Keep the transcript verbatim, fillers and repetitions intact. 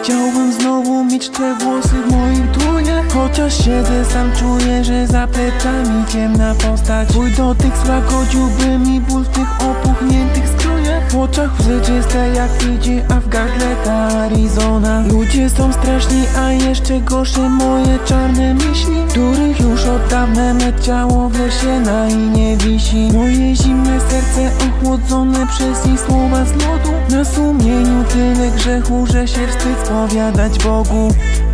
Chciałbym znowu mieć te włosy w moich dłoniach. Chociaż siedzę sam, czuję, że za plecami ciemna postać. Twój dotyk złagodziłby mi ból w tych opuchniętych skroniach. W oczach łzy czyste jak idzie, a w gardle ta Arizona. Ludzie są straszni, a jeszcze gorsze moje czarne myśli, których już od dawna me ciało w lesie na i nie wisi. Moje zimne serce ochłodzone przez ich słowa z lodu. Na sumieniu tyle grzechu, że się wstyd spowiadać Bogu.